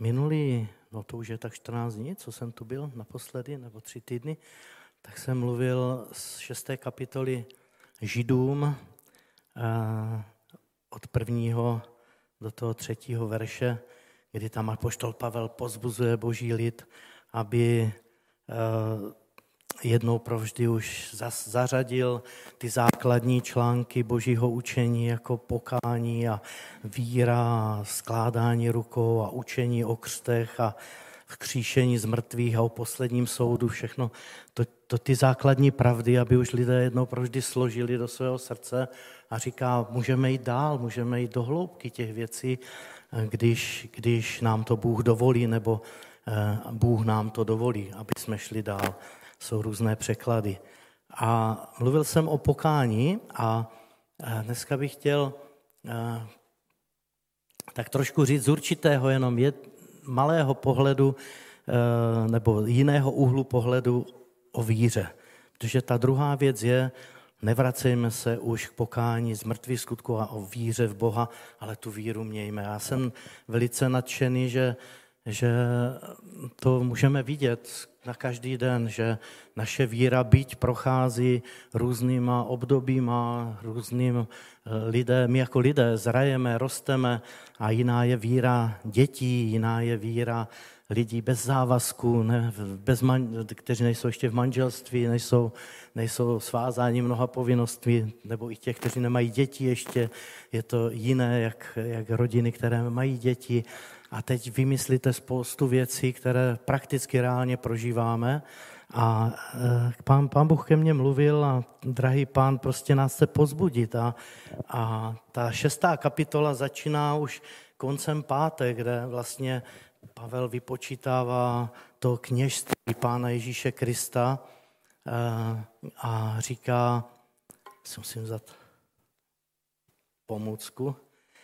to už je tak 14 dní, co jsem tu byl naposledy, nebo 3 týdny, tak jsem mluvil z 6. kapitoly Židům od 1. do toho 3. verše, kdy tam apoštol Pavel povzbuzuje boží lid, aby jednou provždy už zařadil ty základní články božího učení jako pokání a víra, skládání rukou a učení o křtech a vzkříšení z mrtvých a o posledním soudu, všechno to ty základní pravdy, aby už lidé jednou provždy složili do svého srdce a říká, můžeme jít dál, můžeme jít do hloubky těch věcí, když nám to Bůh dovolí, nebo Bůh nám to dovolí, aby jsme šli dál. Jsou různé překlady. A mluvil jsem o pokání a dneska bych chtěl tak trošku říct z určitého jenom malého pohledu nebo jiného úhlu pohledu o víře. Protože ta druhá věc je, nevracejme se už k pokání z mrtvých skutků a o víře v Boha, ale tu víru mějme. Já jsem velice nadšený, že to můžeme vidět na každý den, že naše víra byť prochází různýma obdobíma, různým lidé, my jako lidé zrajeme, rosteme a jiná je víra dětí, jiná je víra lidí bez závazku, kteří nejsou ještě v manželství, nejsou svázáni mnoha povinností, nebo i těch, kteří nemají děti ještě, je to jiné, jak rodiny, které mají děti. A teď vymyslíte spoustu věcí, které prakticky reálně prožíváme. A pán Bůh ke mně mluvil a drahý Pán prostě nás chce povzbudit. A ta 6. kapitola začíná už koncem 5., kde vlastně Pavel vypočítává to kněžství Pána Ježíše Krista a říká, musím vzat pomůcku,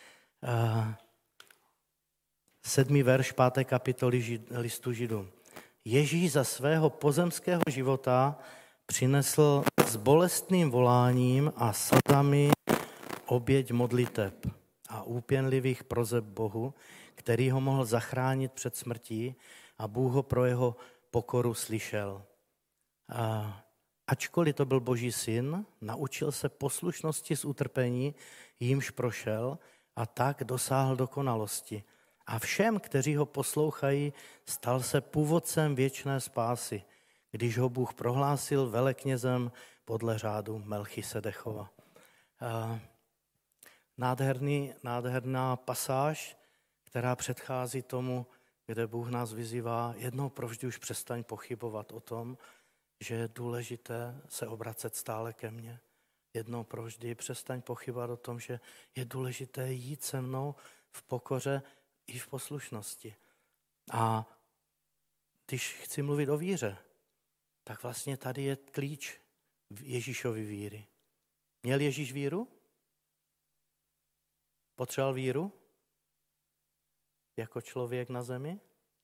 7. verš 5. kapitoly listu Židům. Ježíš za svého pozemského života přinesl s bolestným voláním a slzami oběť modliteb a úpěnlivých prozeb Bohu, který ho mohl zachránit před smrtí a Bůh ho pro jeho pokoru slyšel. Ačkoliv to byl Boží syn, naučil se poslušnosti z utrpení, jímž prošel a tak dosáhl dokonalosti. A všem, kteří ho poslouchají, stal se původcem věčné spásy, když ho Bůh prohlásil veleknězem podle řádu Melchisedechova. Nádherná pasáž, která předchází tomu, kde Bůh nás vyzývá, jednou provždy už přestaň pochybovat o tom, že je důležité se obracet stále ke mně. Jednou provždy přestaň pochybovat o tom, že je důležité jít se mnou v pokoře i v poslušnosti. A když chci mluvit o víře, tak vlastně tady je klíč Ježíšovy víry. Měl Ježíš víru? Potřeboval víru? Jako člověk na zemi?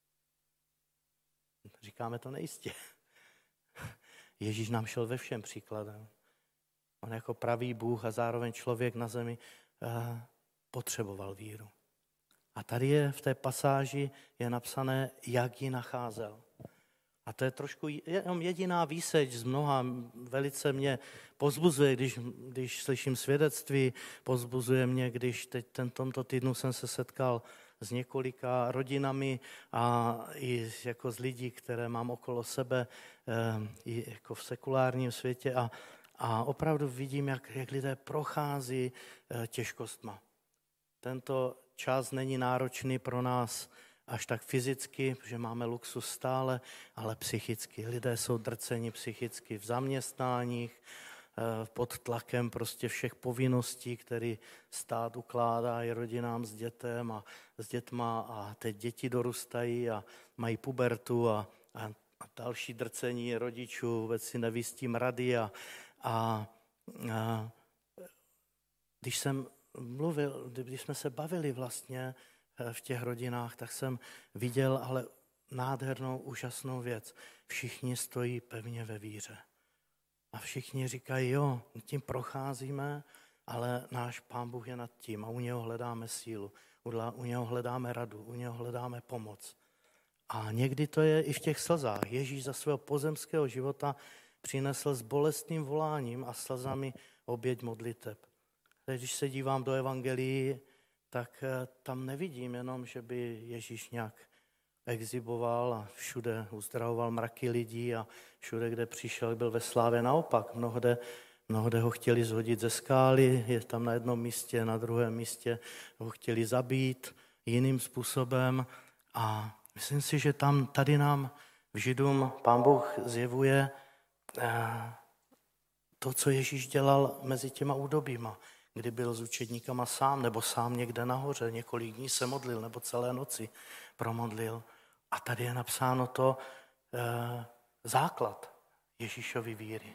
Říkáme to nejistě. Ježíš nám šel ve všem příkladem. On jako pravý Bůh a zároveň člověk na zemi potřeboval víru. A tady je v té pasáži je napsané, jak ji nacházel. A to je trošku jenom jediná výseč z mnoha. Velice mě povzbuzuje, když slyším svědectví, povzbuzuje mě, když teď tomto týdnu jsem se setkal s několika rodinami a i jako z lidí, které mám okolo sebe, i jako v sekulárním světě a opravdu vidím, jak lidé prochází těžkostma. Tento čas není náročný pro nás až tak fyzicky, protože máme luxus stále, ale psychicky. Lidé jsou drceni psychicky v zaměstnáních, pod tlakem prostě všech povinností, které stát ukládá i rodinám s dětma a teď děti dorůstají a mají pubertu a další drcení rodičů, vůbec si neví s tím rady a když jsem mluvil, když jsme se bavili vlastně v těch rodinách, tak jsem viděl ale nádhernou, úžasnou věc. Všichni stojí pevně ve víře. A všichni říkají, jo, tím procházíme, ale náš Pán Bůh je nad tím a u něho hledáme sílu. u něho hledáme radu, u něho hledáme pomoc. A někdy to je i v těch slzách. Ježíš za svého pozemského života přinesl s bolestným voláním a slzami oběť modliteb. Když se dívám do evangelií, tak tam nevidím jenom, že by Ježíš nějak exhiboval a všude uzdravoval mraky lidí a všude, kde přišel, byl ve slávě. Naopak, mnohde ho chtěli zhodit ze skály, je tam na jednom místě, na druhém místě ho chtěli zabít jiným způsobem. A myslím si, že tady nám v Židům Pán Bůh zjevuje to, co Ježíš dělal mezi těma údobíma, kdy byl s učedníkama sám, nebo sám někde nahoře, několik dní se modlil, nebo celé noci promodlil. A tady je napsáno to základ Ježíšovy víry.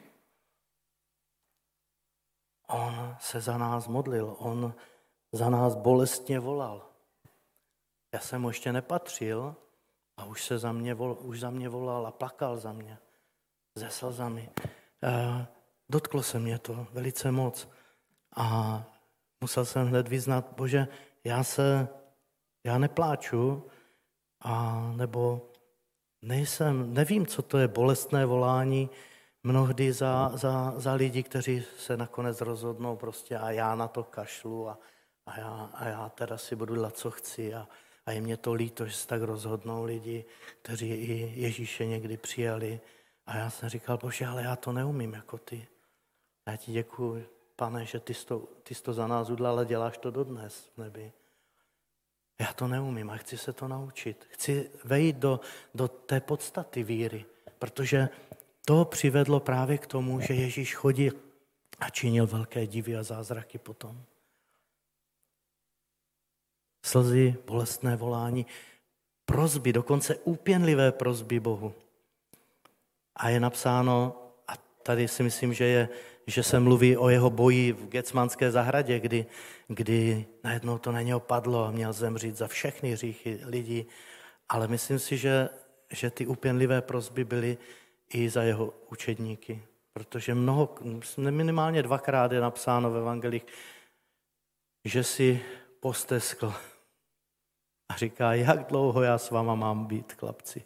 On se za nás modlil, on za nás bolestně volal. Já jsem mu ještě nepatřil a už za mě volal a plakal za mě se slzami. Dotklo se mě to velice moc a musel jsem hned vyznat, Bože, já nepláču, nebo nevím, co to je bolestné volání mnohdy za lidi, kteří se nakonec rozhodnou prostě a já na to kašlu a já teda si budu dělat, co chci a je mě to líto, že se tak rozhodnou lidi, kteří i Ježíše někdy přijali. A já jsem říkal, Bože, ale já to neumím jako ty. Já ti děkuji, Pane, že ty jsi to za nás udělal a děláš to dodnes v nebi. Já to neumím a chci se to naučit. Chci vejít do té podstaty víry, protože to přivedlo právě k tomu, že Ježíš chodil a činil velké divy a zázraky potom. Slzy, bolestné volání, prosby, dokonce úpěnlivé prosby Bohu. A je napsáno, a tady si myslím, že se mluví o jeho boji v Getsmanské zahradě, kdy najednou to na něho padlo a měl zemřít za všechny hříchy lidí, ale myslím si, že ty úpěnlivé prosby byly i za jeho učedníky, protože minimálně 2krát je napsáno v evangelích, že si posteskl a říká, jak dlouho já s váma mám být, chlapci.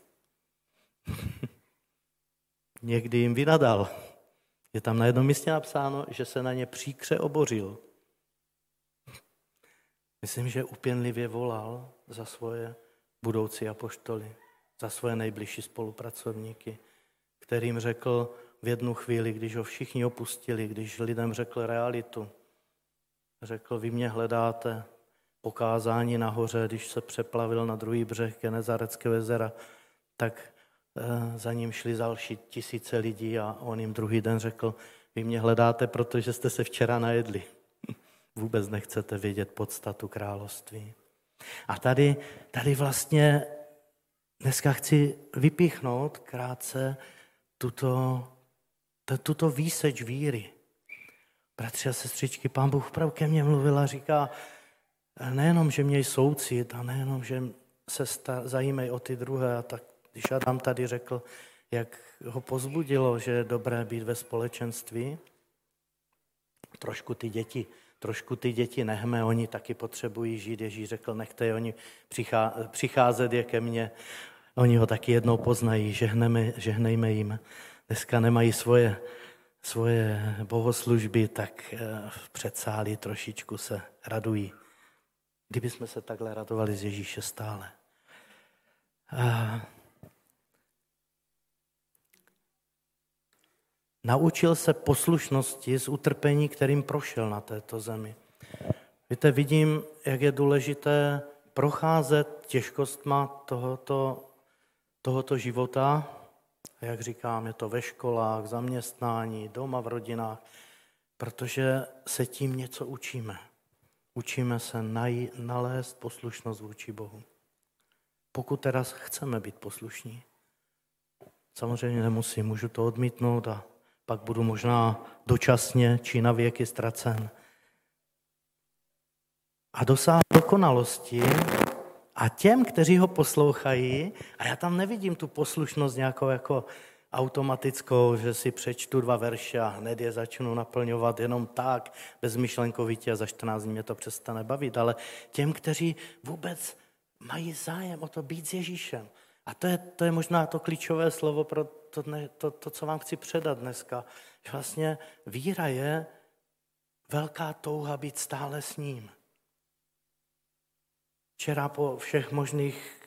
Někdy jim vynadal. Je tam na jednom místě napsáno, že se na ně příkře obořil. Myslím, že úpěnlivě volal za svoje budoucí apoštoly, za svoje nejbližší spolupracovníky, kterým řekl v jednu chvíli, když ho všichni opustili, když lidem řekl realitu, řekl, vy mě hledáte, pokázání nahoře, když se přeplavil na druhý břeh Genezareckého jezera, tak za ním šli další tisíce lidí a on jim druhý den řekl, vy mě hledáte, protože jste se včera najedli. Vůbec nechcete vědět podstatu království. A tady vlastně dneska chci vypíchnout krátce tuto výseč víry. Bratři a sestřičky, Pán Bůh opravdu ke mně mluvil a říká, nejenom, že měj soucit a nejenom, že se zajímej o ty druhé. A tak, když Adam tady řekl, jak ho pozbudilo, že je dobré být ve společenství, trošku ty děti nechme, oni taky potřebují žít. Ježíš řekl, nechte je oni přicházet je ke mně. Oni ho taky jednou poznají, žehnejme jim. Dneska nemají svoje bohoslužby, tak v předsálí trošičku se radují. Kdyby jsme se takhle radovali z Ježíše stále. Naučil se poslušnosti z utrpení, kterým prošel na této zemi. Víte, vidím, jak je důležité procházet těžkostma tohoto života. A jak říkám, je to ve školách, zaměstnání, doma, v rodinách, protože se tím něco učíme. Učíme se nalézt poslušnost vůči Bohu. Pokud teda chceme být poslušní, samozřejmě nemusím, můžu to odmítnout a pak budu možná dočasně či na věky ztracen. A dosáhnout dokonalosti a těm, kteří ho poslouchají, a já tam nevidím tu poslušnost nějakou jako automatickou, že si přečtu 2 verše a hned je začnu naplňovat jenom tak, bezmyšlenkovitě a za 14 dní mě to přestane bavit, ale těm, kteří vůbec mají zájem o to být s Ježíšem. A to je možná to klíčové slovo pro to, co vám chci předat dneska. Že vlastně víra je velká touha být stále s ním. Včera po všech možných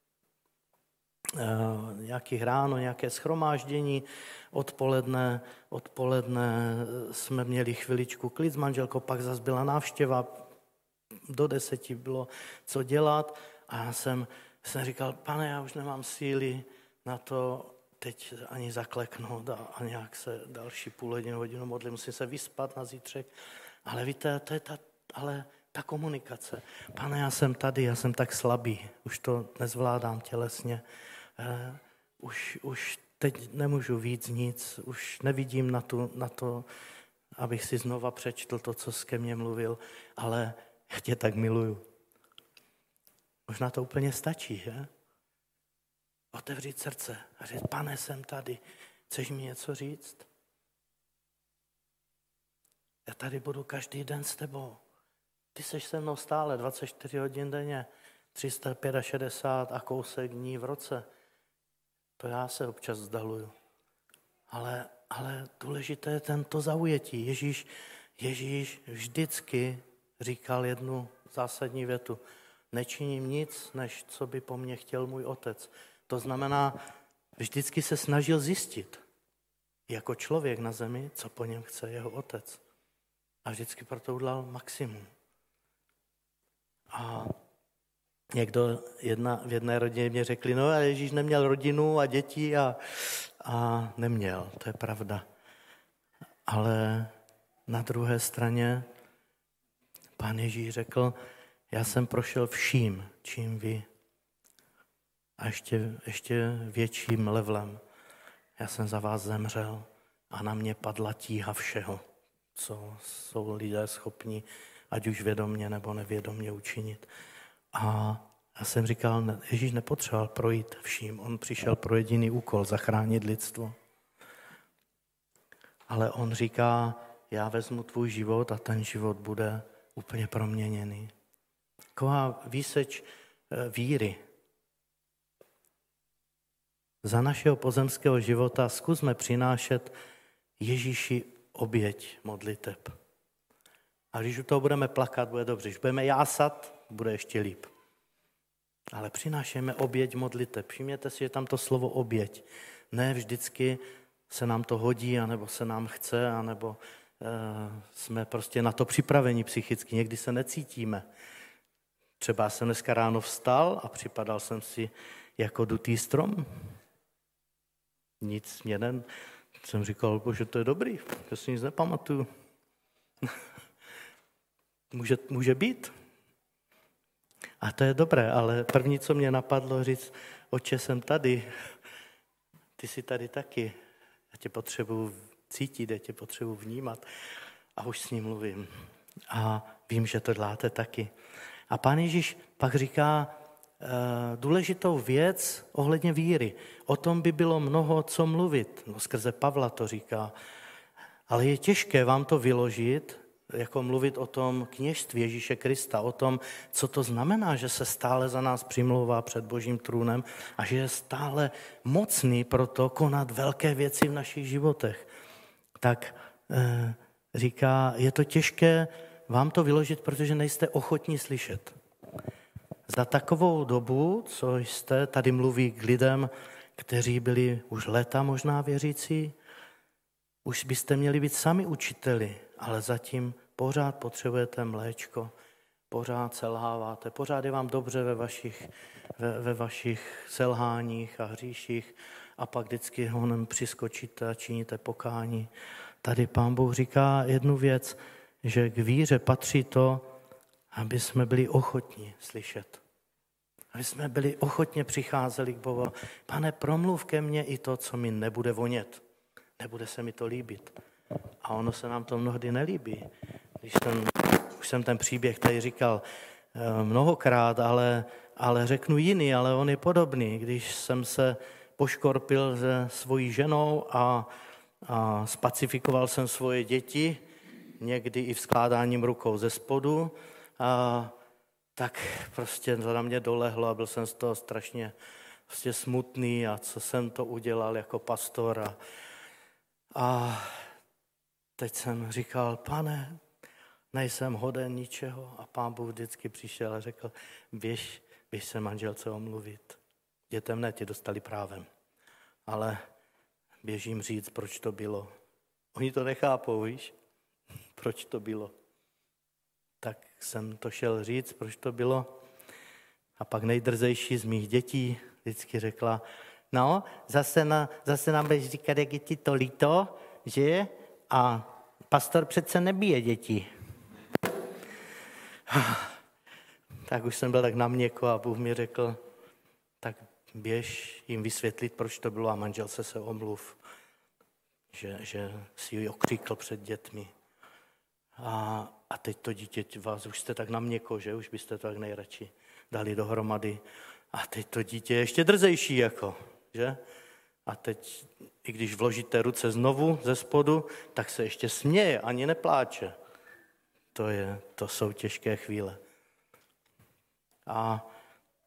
nějakých ráno, nějaké shromáždění, odpoledne jsme měli chviličku klid s manželkou, pak zase byla návštěva, do 10 bylo co dělat a já jsem říkal, Pane, já už nemám síly na to teď ani zakleknout a nějak se další půl hodinu modlit, musím se vyspat na zítřek, ale víte, to je ta komunikace. Pane, já jsem tady, já jsem tak slabý, už to nezvládám tělesně, už teď nemůžu víc nic, už nevidím na to, abych si znova přečetl to, co ke mně mluvil, ale já tě tak miluju. Možná to úplně stačí, že? Otevřít srdce a říct, Pane, jsem tady, chceš mi něco říct? Já tady budu každý den s tebou. Ty seš se mnou stále 24 hodin denně, 365 a kousek dní v roce. To já se občas vzdaluju. Ale důležité je tento zaujetí. Ježíš vždycky říkal jednu zásadní větu. Nečiním nic, než co by po mně chtěl můj otec. To znamená, vždycky se snažil zjistit, jako člověk na zemi, co po něm chce jeho otec. A vždycky proto udělal maximum. A někdo v jedné rodině mě řekli, no a Ježíš neměl rodinu a děti a neměl, to je pravda. Ale na druhé straně Pán Ježíš řekl, já jsem prošel vším, čím vy. A ještě větším levelem. Já jsem za vás zemřel a na mě padla tíha všeho, co jsou lidé schopni, ať už vědomně nebo nevědomně učinit. A já jsem říkal, Ježíš nepotřeboval projít vším, on přišel pro jediný úkol, zachránit lidstvo. Ale on říká, já vezmu tvůj život a ten život bude úplně proměněný. Taková výseč víry. Za našeho pozemského života zkusme přinášet Ježíši oběť modliteb. A když u toho budeme plakat, bude dobře. Když budeme jásat, bude ještě líp. Ale přinášejme oběť modliteb. Všimněte si, že tam to slovo oběť. Ne vždycky se nám to hodí, anebo se nám chce, anebo jsme prostě na to připraveni psychicky. Někdy se necítíme. Třeba jsem dneska ráno vstal a připadal jsem si jako dutý strom. Nic mě jsem říkal, bože, to je dobrý, já si nic nepamatuju. Může být. A to je dobré, ale první, co mě napadlo, říct, Otče, jsem tady, ty jsi tady taky, já tě potřebuji cítit, já tě potřebuji vnímat a už s ním mluvím. A vím, že to děláte taky. A Pán Ježíš pak říká důležitou věc ohledně víry. O tom by bylo mnoho co mluvit. No, skrze Pavla to říká. Ale je těžké vám to vyložit, jako mluvit o tom kněžství Ježíše Krista, o tom, co to znamená, že se stále za nás přimlouvá před Božím trůnem a že je stále mocný pro to konat velké věci v našich životech. Tak říká, je to těžké vám to vyložit, protože nejste ochotní slyšet. Za takovou dobu, co jste, tady mluví k lidem, kteří byli už léta možná věřící, už byste měli být sami učiteli, ale zatím pořád potřebujete mléčko, pořád selháváte, pořád je vám dobře ve vašich selháních a hříších a pak vždycky honem přiskočíte a činíte pokání. Tady Pán Bůh říká jednu věc, že k víře patří to, aby jsme byli ochotní slyšet. Aby jsme byli ochotně přicházeli k Bohu. Pane, promluv ke mně i to, co mi nebude vonět. Nebude se mi to líbit. A ono se nám to mnohdy nelíbí. Už jsem ten příběh tady říkal mnohokrát, ale řeknu jiný, ale on je podobný. Když jsem se poškorpil se svojí ženou a spacifikoval jsem svoje děti, někdy i vzkládáním rukou ze spodu, tak prostě to na mě dolehlo a byl jsem z toho strašně prostě smutný a co jsem to udělal jako pastor. A teď jsem říkal, Pane, nejsem hoden ničeho. A Pán Bůh vždycky přišel a řekl, běž se manželce omluvit. Dětem ne, tě dostali právem. Ale běžím říct, proč to bylo. Oni to nechápou, víš, proč to bylo. Tak jsem to šel říct, proč to bylo. A pak nejdrzejší z mých dětí vždycky řekla, no, zase nám budeš říkat, jak je ti to líto, že? A pastor přece nebije děti. Tak už jsem byl tak na měko a Bůh mi řekl, tak běž jim vysvětlit, proč to bylo a manželce se omluv, že si ji okřikl před dětmi. A teď to dítě, vás už jste tak na měko, že? Už byste to tak nejradši dali dohromady. A teď to dítě je ještě drzejší, jako, že? A teď, i když vložíte ruce znovu ze spodu, tak se ještě směje, ani nepláče. To jsou těžké chvíle. A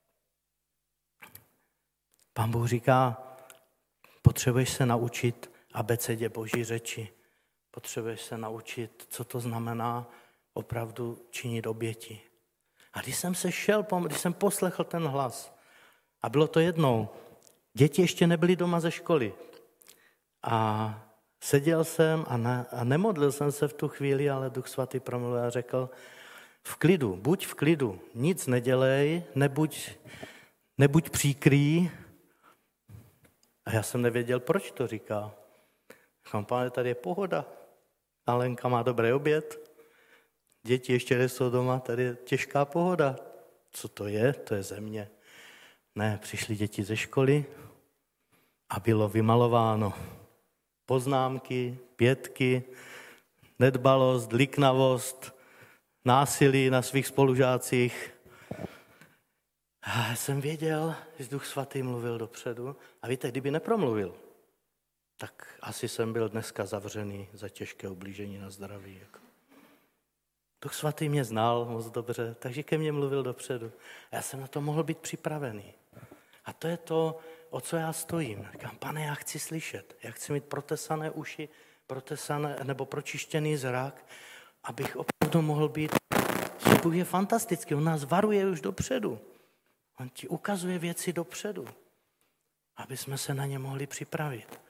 Pán Bůh říká, potřebuješ se naučit abecedě Boží řeči. Potřebuješ se naučit, co to znamená opravdu činit oběti. A když jsem poslechl ten hlas, a bylo to jednou, děti ještě nebyly doma ze školy. A seděl jsem a nemodlil jsem se v tu chvíli, ale Duch Svatý promluvil a řekl, buď v klidu, nic nedělej, nebuď příkrý. A já jsem nevěděl, proč to říká. Říkám, Pane, tady je pohoda. Alenka má dobrý oběd. Děti ještě nejsou doma, tady je těžká pohoda. Co to je? To je země. Ne, přišly děti ze školy a bylo vymalováno. Poznámky, pětky, nedbalost, liknavost, násilí na svých spolužácích. A já jsem věděl, že Duch Svatý mluvil dopředu. A víte, kdyby nepromluvil, tak asi jsem byl dneska zavřený za těžké ublížení na zdraví. Duch Svatý mě znal moc dobře, takže ke mně mluvil dopředu. A já jsem na to mohl být připravený. A to je to, o co já stojím. Říkám, Pane, já chci slyšet. Já chci mít protesané uši, nebo pročištěný zrak, abych opravdu mohl být. Bůh je fantastický, on nás varuje už dopředu. On ti ukazuje věci dopředu, aby jsme se na ně mohli připravit.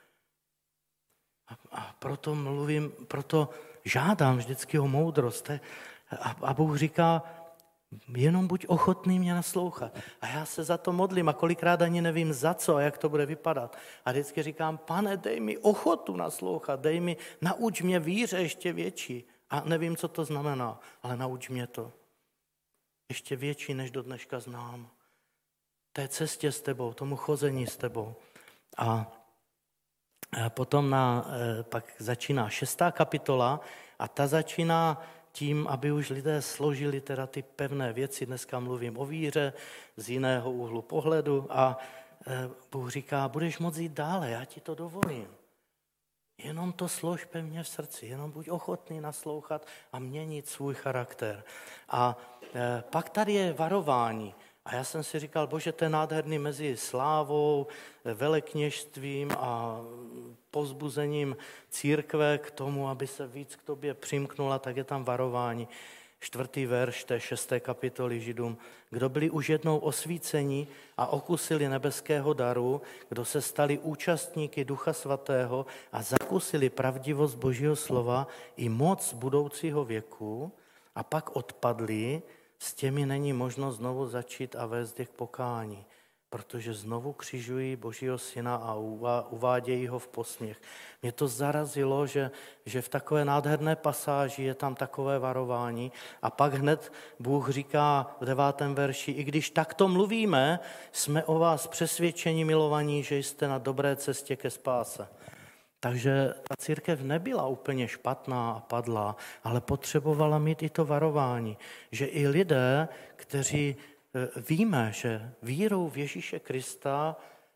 A proto žádám vždycky o moudrost. A Bůh říká, jenom buď ochotný mě naslouchat. A já se za to modlím a kolikrát ani nevím za co a jak to bude vypadat. A vždycky říkám, Pane, dej mi ochotu naslouchat, nauč mě víře ještě větší. A nevím, co to znamená, ale nauč mě to. Ještě větší, než do dneška znám. Té cestě s tebou, tomu chození s tebou. A potom pak začíná 6. kapitola a ta začíná tím, aby už lidé složili teda ty pevné věci. Dneska mluvím o víře z jiného úhlu pohledu a Bůh říká, budeš moct jít dále, já ti to dovolím. Jenom to slož pevně v srdci, jenom buď ochotný naslouchat a měnit svůj charakter. A pak tady je varování. A já jsem si říkal, Bože, to je nádherný mezi slávou, velekněžstvím a povzbuzením církve k tomu, aby se víc k tobě přimknula, tak je tam varování. 4. verš té 6. kapitoly Židům. Kdo byli už jednou osvíceni a okusili nebeského daru, kdo se stali účastníky Ducha Svatého a zakusili pravdivost Božího slova i moc budoucího věku a pak odpadli, s těmi není možno znovu začít a vést je k pokání, protože znovu křižují Božího syna a uvádějí ho v posměch. Mě to zarazilo, že v takové nádherné pasáži je tam takové varování a pak hned Bůh říká v 9. verši, i když takto mluvíme, jsme o vás přesvědčeni, milovaní, že jste na dobré cestě ke spáse. Takže ta církev nebyla úplně špatná a padlá, ale potřebovala mít i to varování, že i lidé, kteří víme, že vírou v Ježíše Krista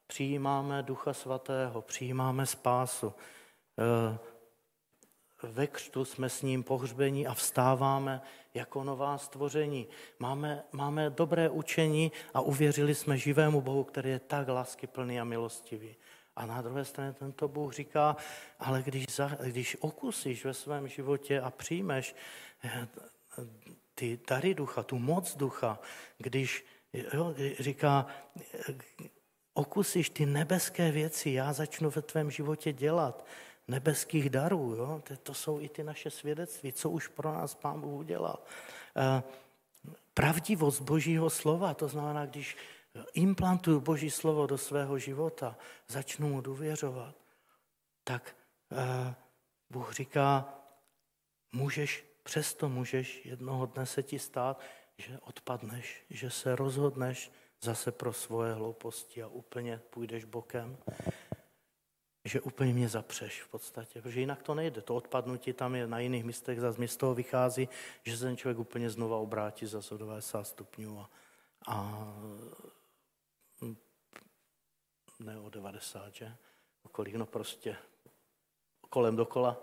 přijímáme Ducha Svatého, přijímáme spásu. Ve křtu jsme s ním pohřbeni a vstáváme jako nová stvoření. Máme dobré učení a uvěřili jsme živému Bohu, který je tak láskyplný a milostivý. A na druhé straně tento Bůh říká, ale když okusíš ve svém životě a přijmeš ty dary ducha, tu moc ducha, když říká, okusíš ty nebeské věci, já začnu ve tvém životě dělat, nebeských darů, jo? To jsou i ty naše svědectví, co už pro nás Pán Bůh udělal. Pravdivost Božího slova, to znamená, když implantuju Boží slovo do svého života, začnu mu důvěřovat, tak Bůh říká, přesto můžeš jednoho dne se ti stát, že odpadneš, že se rozhodneš zase pro svoje hlouposti a úplně půjdeš bokem, že úplně mě zapřeš v podstatě, protože jinak to nejde. To odpadnutí tam je na jiných místech, zase z toho vychází, že se ten člověk úplně znova obrátí za 190 stupňů a ne o 90, že? Okolik, no prostě kolem dokola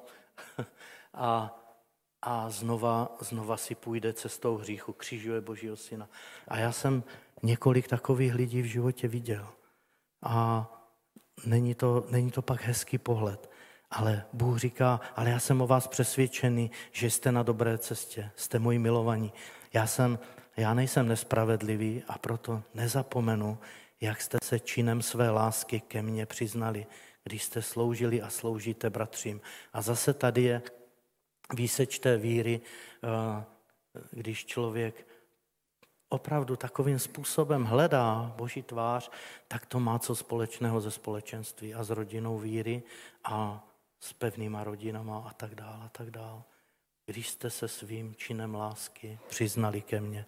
a znova si půjde cestou hříchu, křižuje Božího syna. A já jsem několik takových lidí v životě viděl. A není to pak hezký pohled. Ale Bůh říká, ale já jsem o vás přesvědčený, že jste na dobré cestě, jste moji milovaní. Já nejsem nespravedlivý a proto nezapomenu, jak jste se činem své lásky ke mně přiznali, když jste sloužili a sloužíte bratřím. A zase tady je výseč té víry, když člověk opravdu takovým způsobem hledá Boží tvář, tak to má co společného ze společenství a s rodinou víry a s pevnýma rodinama a tak dále, a tak dále. Když jste se svým činem lásky přiznali ke mně.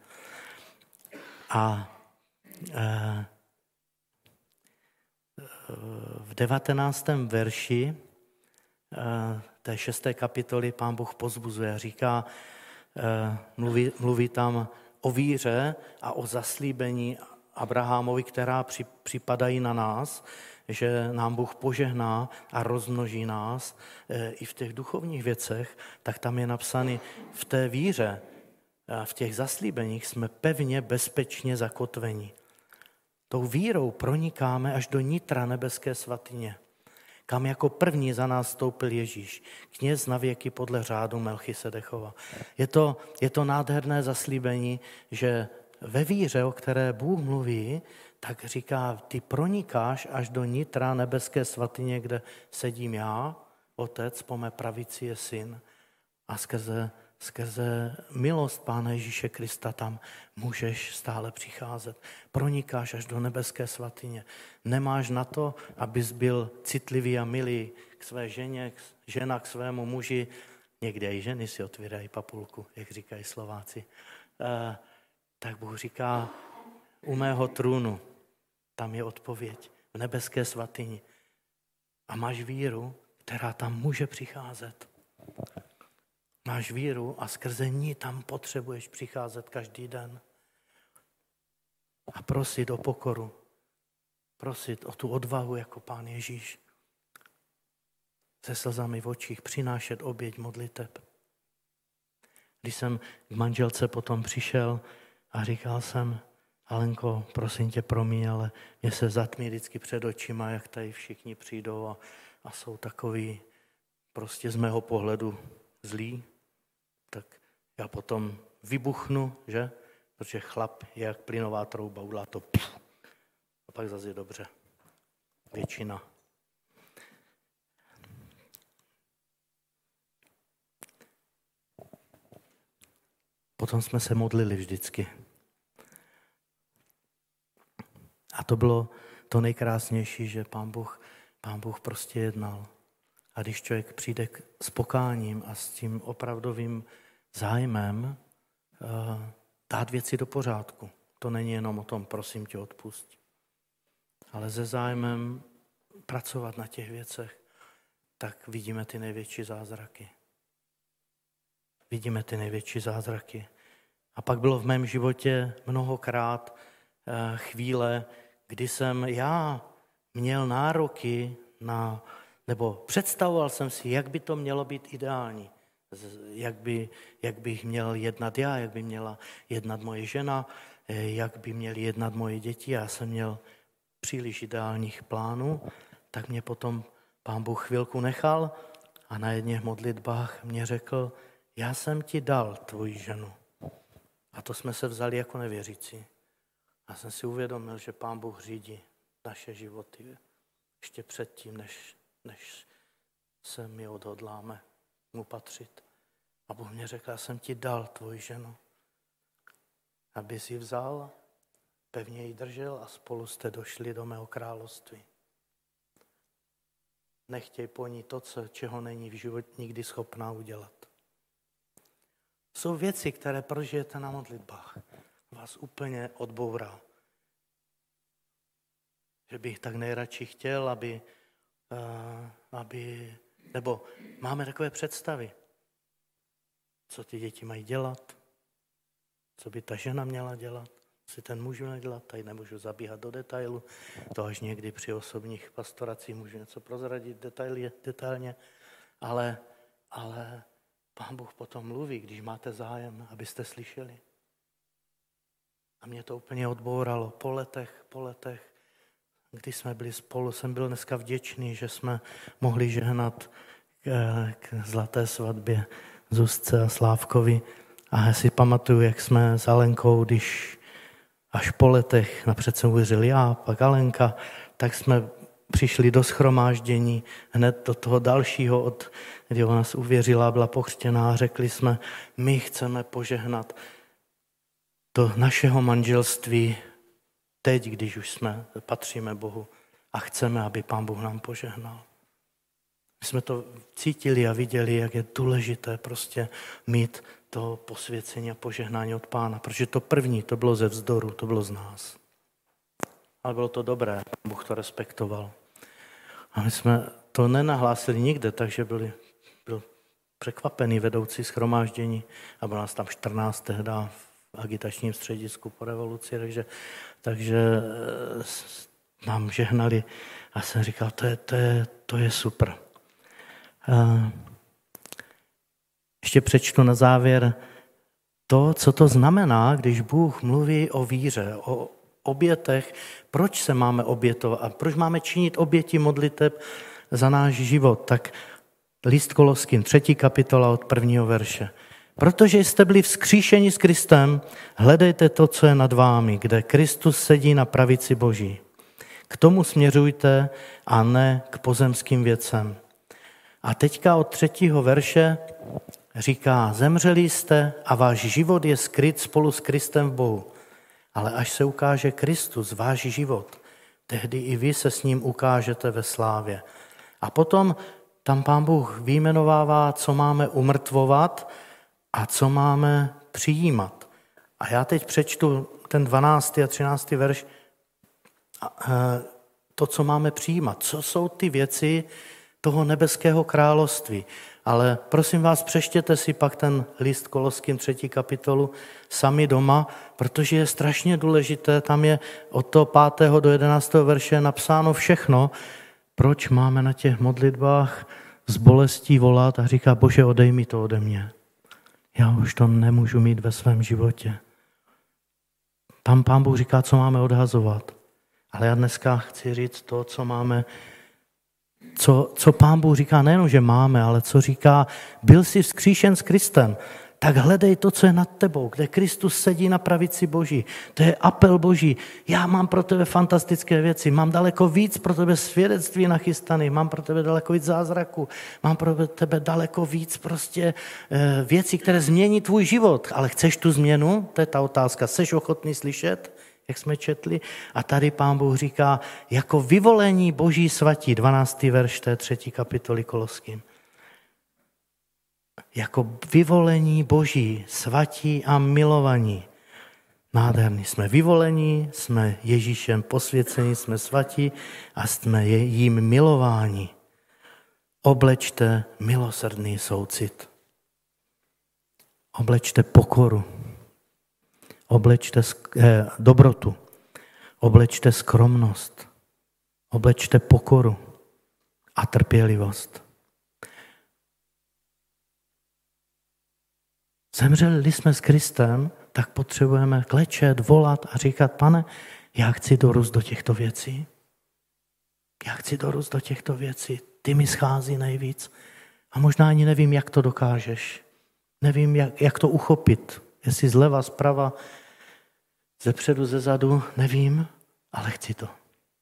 A v 19. verši té 6. kapitoly Pán Bůh povzbuzuje, říká, mluví tam o víře a o zaslíbení Abrahamovi, která připadají na nás, že nám Bůh požehná a rozmnoží nás i v těch duchovních věcech, tak tam je napsané v té víře, v těch zaslíbeních jsme pevně, bezpečně zakotveni. Tou vírou pronikáme až do nitra nebeské svatyně, kam jako první za nás vstoupil Ježíš, kněz na věky podle řádu Melchisedechova. Je to nádherné zaslíbení, že ve víře, o které Bůh mluví, tak říká, ty pronikáš až do nitra nebeské svatyně, kde sedím já, Otec, po mé pravici je Syn a skrze milost Pána Ježíše Krista tam můžeš stále přicházet. Pronikáš až do nebeské svatyně. Nemáš na to, abys byl citlivý a milý k své ženě, žena k svému muži. Někde i ženy si otvírají papulku, jak říkají Slováci. Tak Bůh říká, u mého trůnu, tam je odpověď, v nebeské svatyni. A máš víru, která tam může přicházet. Máš víru a skrze ní tam potřebuješ přicházet každý den. A prosit o pokoru. Prosit o tu odvahu jako Pán Ježíš. Se slzami v očích přinášet oběť modliteb. Když jsem k manželce potom přišel a říkal jsem, Alenko, prosím tě, promiň, ale mě se zatmí vždycky před očima, jak tady všichni přijdou a jsou takový prostě z mého pohledu zlí. Tak já potom vybuchnu, že? Protože chlap je jak plynová trouba, udělá to a pak zase je dobře. Většina. Potom jsme se modlili vždycky. A to bylo to nejkrásnější, že Pán Bůh prostě jednal. A když člověk přijde s pokáním a s tím opravdovým zájmem dát věci do pořádku. To není jenom o tom, prosím tě, odpusť. Ale se zájmem pracovat na těch věcech, tak vidíme ty největší zázraky. Vidíme ty největší zázraky. A pak bylo v mém životě mnohokrát chvíle, kdy jsem já měl nároky na, nebo představoval jsem si, jak by to mělo být ideální. Jak bych měl jednat já, jak by měla jednat moje žena, jak by měly jednat moje děti. Já jsem měl příliš ideálních plánů, tak mě potom Pán Bůh chvilku nechal a na jedných modlitbách mě řekl, já jsem ti dal tvoji ženu. A to jsme se vzali jako nevěřící. A jsem si uvědomil, že Pán Bůh řídí naše životy ještě předtím, než se my odhodláme mu patřit. A Bůh mě řekl, já jsem ti dal tvoji ženu, aby si vzal, pevně ji držel a spolu jste došli do mého království. Nechtěj po ní to, čeho není v životě nikdy schopná udělat. Jsou věci, které prožijete na modlitbách. Vás úplně odbourá. Že bych tak nejradši chtěl, nebo máme takové představy, co ty děti mají dělat, co by ta žena měla dělat, co ten muž měl dělat, tady nemůžu zabíhat do detailu, to až někdy při osobních pastoracích můžu něco prozradit detailně, ale Pán Bůh potom mluví, když máte zájem, abyste slyšeli. A mě to úplně odbouralo po letech, když jsme byli spolu, jsem byl dneska vděčný, že jsme mohli žehnat k zlaté svatbě Zuzce a Slávkovi. A já si pamatuju, jak jsme s Alenkou, když až po letech, napřed jsem uvěřil já, pak Alenka, tak jsme přišli do shromáždění, hned do toho dalšího, kdy ona nás uvěřila, byla pokřtěná a řekli jsme, my chceme požehnat do našeho manželství teď, když už patříme Bohu a chceme, aby Pán Bůh nám požehnal. My jsme to cítili a viděli, jak je důležité prostě mít to posvěcení a požehnání od Pána, protože to první, to bylo ze vzdoru, to bylo z nás. Ale bylo to dobré, Bůh to respektoval. A my jsme to nenahlásili nikde, takže byl překvapený vedoucí shromáždění a bylo nás tam 14 tehdy v agitačním středisku po revoluci, takže nám žehnali a jsem říkal, to je super. Ještě přečtu na závěr to, co to znamená, když Bůh mluví o víře, o obětech, proč se máme obětovat a proč máme činit oběti modliteb za náš život. Tak list Koloským, 3. kapitola od 1. verše. Protože jste byli vzkříšeni s Kristem, hledejte to, co je nad vámi, kde Kristus sedí na pravici Boží. K tomu směřujte a ne k pozemským věcem. A teďka od 3. verše říká, zemřeli jste a váš život je skryt spolu s Kristem v Bohu. Ale až se ukáže Kristus, váš život, tehdy i vy se s ním ukážete ve slávě. A potom tam Pán Bůh vyjmenovává, co máme umrtvovat a co máme přijímat. A já teď přečtu ten 12. a 13. verš, to, co máme přijímat. Co jsou ty věci toho nebeského království. Ale prosím vás, přečtěte si pak ten list Koloským 3. kapitolu sami doma, protože je strašně důležité, tam je od toho 5. do 11. verše napsáno všechno, proč máme na těch modlitbách s bolestí volat a říká, Bože, odej mi to ode mě. Já už to nemůžu mít ve svém životě. Tam Pán Bůh říká, co máme odhazovat. Ale já dneska chci říct to, co máme, co Pán Bůh říká, nejenom, že máme, ale co říká, byl jsi vzkříšen s Kristem, tak hledej to, co je nad tebou, kde Kristus sedí na pravici Boží. To je apel Boží. Já mám pro tebe fantastické věci, mám daleko víc pro tebe svědectví nachystaný, mám pro tebe daleko víc zázraků, mám pro tebe daleko víc prostě věcí, které změní tvůj život. Ale chceš tu změnu? To je ta otázka. Jseš ochotný slyšet, jak jsme četli? A tady Pán Bůh říká, jako vyvolení Boží svatí, 12. verš té 3. kapitoly Koloským. Jako vyvolení Boží, svatí a milovaní. Nádherný. Jsme vyvolení, jsme Ježíšem posvěcení, jsme svatí a jsme jím milováni. Oblečte milosrdný soucit. Oblečte pokoru. Oblečte dobrotu. Oblečte skromnost. Oblečte pokoru a trpělivost. Zemřeli jsme s Kristem, tak potřebujeme klečet, volat a říkat, Pane, já chci dorůst do těchto věcí. Já chci dorůst do těchto věcí. Ty mi schází nejvíc. A možná ani nevím, jak to dokážeš. Nevím, jak to uchopit. Jestli zleva, zprava, zepředu, zezadu, nevím, ale chci to.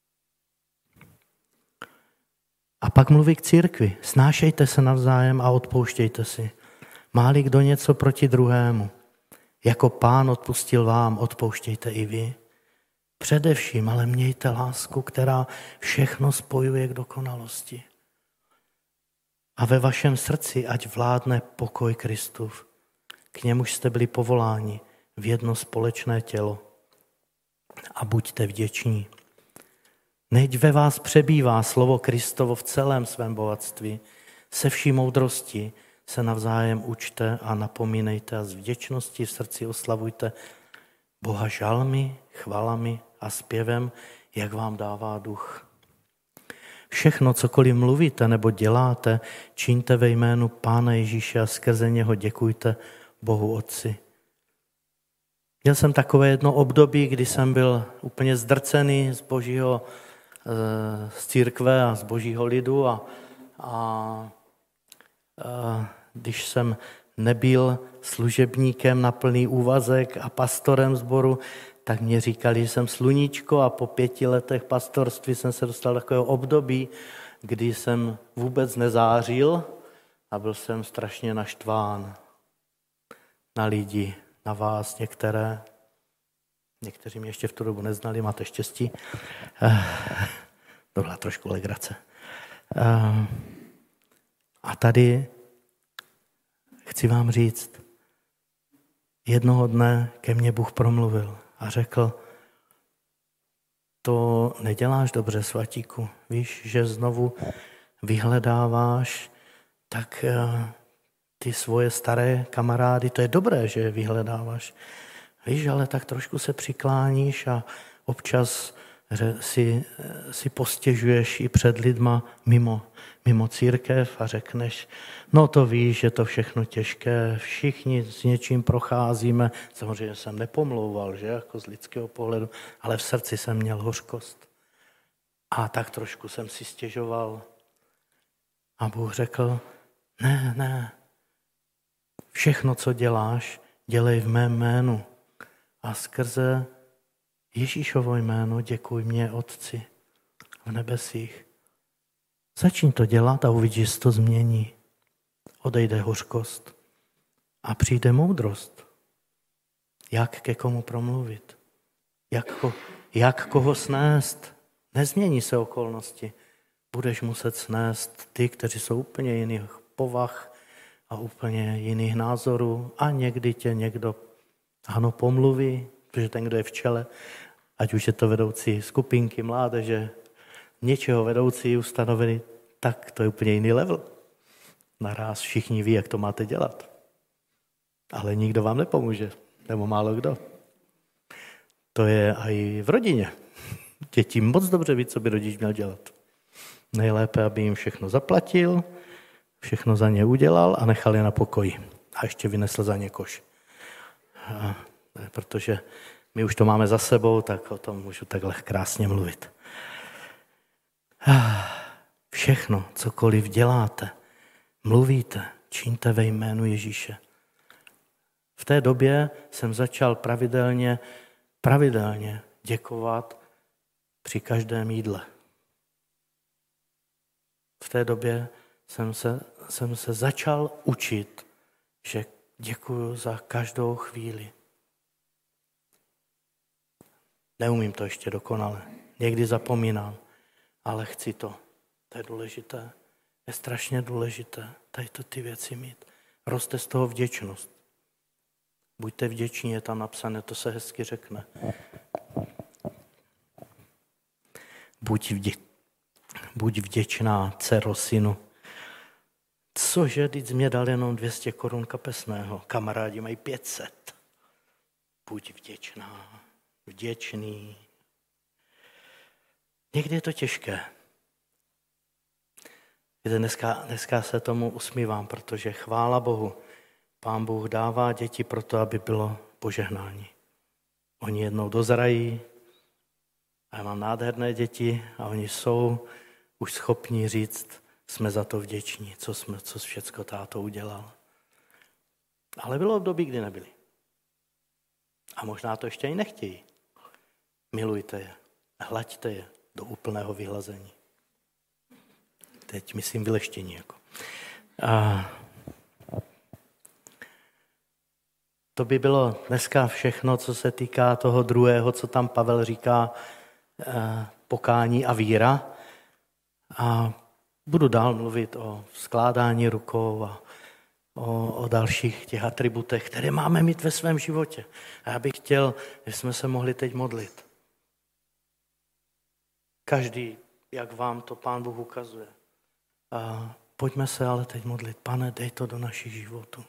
A pak mluví k církvi. Snášejte se navzájem a odpouštějte si. Má-li kdo něco proti druhému, jako Pán odpustil vám, odpouštějte i vy. Především, ale mějte lásku, která všechno spojuje k dokonalosti. A ve vašem srdci ať vládne pokoj Kristův. K němuž jste byli povoláni v jedno společné tělo. A buďte vděční. Nechť ve vás přebývá slovo Kristovo v celém svém bohatství. Se vší moudrostí se navzájem učte a napomínejte a z vděčnosti v srdci oslavujte Boha žalmy, chvalami a zpěvem, jak vám dává duch. Všechno, cokoliv mluvíte nebo děláte, čiňte ve jménu Pána Ježíše a skrze něho děkujte Bohu Otci. Měl jsem takové jedno období, kdy jsem byl úplně zdrcený z církve a z božího lidu a když jsem nebyl služebníkem na plný úvazek a pastorem sboru, tak mě říkali, že jsem sluníčko a po 5 letech pastorství jsem se dostal do takového období, kdy jsem vůbec nezářil a byl jsem strašně naštván na lidi, na vás některé. Někteří mě ještě v tu dobu neznali, máte štěstí. To byla trošku legrace. A tady chci vám říct, jednoho dne ke mně Bůh promluvil a řekl, to neděláš dobře, svatíku. Víš, že znovu vyhledáváš tak ty svoje staré kamarády, to je dobré, že je vyhledáváš. Víš, ale tak trošku se přikláníš a občas si postěžuješ i před lidma mimo církev a řekneš, no to víš, že to všechno těžké, všichni s něčím procházíme. Samozřejmě jsem nepomlouval, že, jako z lidského pohledu, ale v srdci jsem měl hořkost. A tak trošku jsem si stěžoval. A Bůh řekl, ne, všechno, co děláš, dělej v mém jménu. A skrze Ježíšovo jméno děkuj mě, Otci, v nebesích. Začni to dělat a uvidíš, že to změní. Odejde hořkost a přijde moudrost. Jak ke komu promluvit? Jak koho snést? Nezmění se okolnosti. Budeš muset snést ty, kteří jsou úplně jiných povah a úplně jiných názorů a někdy tě někdo pomluví, protože ten, kdo je v čele, ať už je to vedoucí skupinky, mládeže, něčeho vedoucí ustanovili, tak to je úplně jiný level. Naraz všichni ví, jak to máte dělat. Ale nikdo vám nepomůže, nebo málo kdo. To je i v rodině. Děti moc dobře ví, co by rodič měl dělat. Nejlépe, aby jim všechno zaplatil, všechno za ně udělal a nechal je na pokoji. A ještě vynesl za ně koš. Protože my už to máme za sebou, tak o tom můžu takhle krásně mluvit. Všechno, cokoliv děláte, mluvíte, čiňte ve jménu Ježíše. V té době jsem začal pravidelně děkovat při každém jídle. V té době jsem se začal učit, že děkuju za každou chvíli. Neumím to ještě dokonale. Někdy zapomínám, ale chci to. To je důležité. Je strašně důležité tady ty věci mít. Roste z toho vděčnost. Buďte vděční, je tam napsané, to se hezky řekne. Buď vděčná, dcero, synu. Cože, teď jsi mě dal jenom 200 korun kapesného. Kamarádi mají 500. Buď vděčná, vděčný. Někdy je to těžké. Dneska se tomu usmívám, protože chvála Bohu, Pán Bůh dává děti proto, aby bylo požehnání. Oni jednou dozrají a já mám nádherné děti a oni jsou už schopni říct, jsme za to vděční, co všecko táto udělal. Ale bylo období, kdy nebyli. A možná to ještě i nechtějí. Milujte je, hlaďte je do úplného vyhlazení. Teď myslím vyleštění. A to by bylo dneska všechno, co se týká toho druhého, co tam Pavel říká, pokání a víra. A budu dál mluvit o skládání rukou a o dalších těch atributech, které máme mít ve svém životě. A já bych chtěl, že jsme se mohli teď modlit. Každý, jak vám to Pán Bůh ukazuje. A pojďme se ale teď modlit. Pane, dej to do našich životů.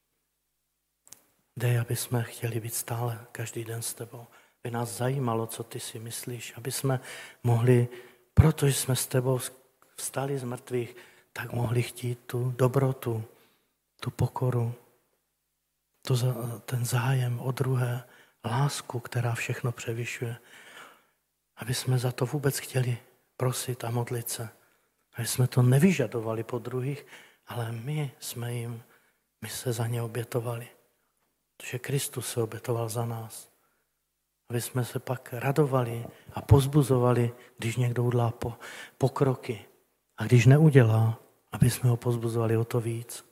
Dej, aby jsme chtěli být stále každý den s tebou. By nás zajímalo, co ty si myslíš. Aby jsme mohli, protože jsme s tebou vstali z mrtvých, tak mohli chtít tu dobrotu, tu pokoru, ten zájem o druhé, lásku, která všechno převyšuje. Aby jsme za to vůbec chtěli prosit a modlit se. Aby jsme to nevyžadovali po druhých, ale my se za ně obětovali. Protože Kristus se obětoval za nás. Aby jsme se pak radovali a pozbuzovali, když někdo udělá pokroky. A když neudělá, aby jsme ho pozbuzovali o to víc.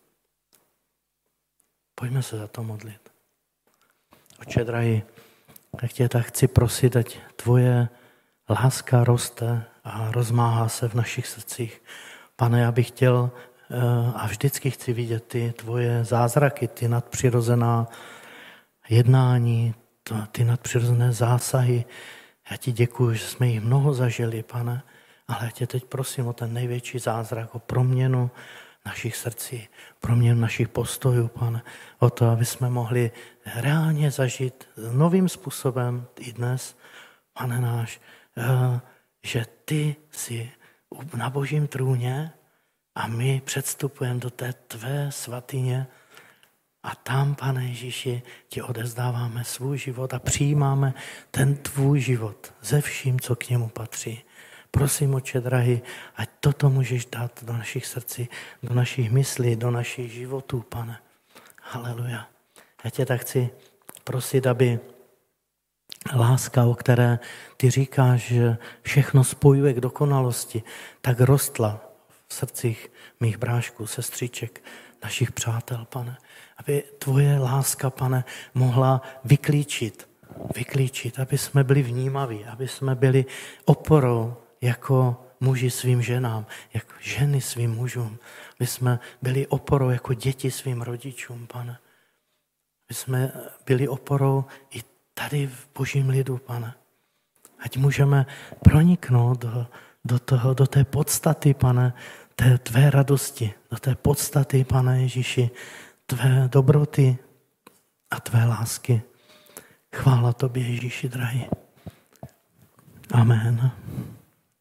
Pojďme se za to modlit. Otče drahý, tak tě tak chci prosit, ať tvoje láska roste a rozmáhá se v našich srdcích. Pane, já bych chtěl a vždycky chci vidět ty tvoje zázraky, ty nadpřirozená jednání, ty nadpřirozené zásahy. Já ti děkuji, že jsme jich mnoho zažili, Pane, ale já tě teď prosím o ten největší zázrak, o proměnu našich srdcí, proměnu našich postojů, Pane, o to, aby jsme mohli reálně zažít novým způsobem i dnes, Pane náš, že ty jsi na Božím trůně a my předstupujeme do té tvé svatyně a tam, Pane Ježíši, ti odevzdáváme svůj život a přijímáme ten tvůj život ze vším, co k němu patří. Prosím, Otče drahý, ať toto můžeš dát do našich srdcí, do našich myslí, do našich životů, Pane. Haleluja. Já tě tak chci prosit, aby láska, o které ty říkáš, že všechno spojuje k dokonalosti, tak rostla v srdcích mých brášků, sestřiček, našich přátel, Pane. Aby tvoje láska, Pane, mohla vyklíčit, aby jsme byli vnímaví, aby jsme byli oporou jako muži svým ženám, jako ženy svým mužům. Aby jsme byli oporou jako děti svým rodičům, Pane. Aby jsme byli oporou i tady v Božím lidu, Pane. Ať můžeme proniknout do té podstaty, Pane, té tvé radosti, do té podstaty, Pane Ježíši, tvé dobroty a tvé lásky. Chvála tobě, Ježíši drahý. Amen.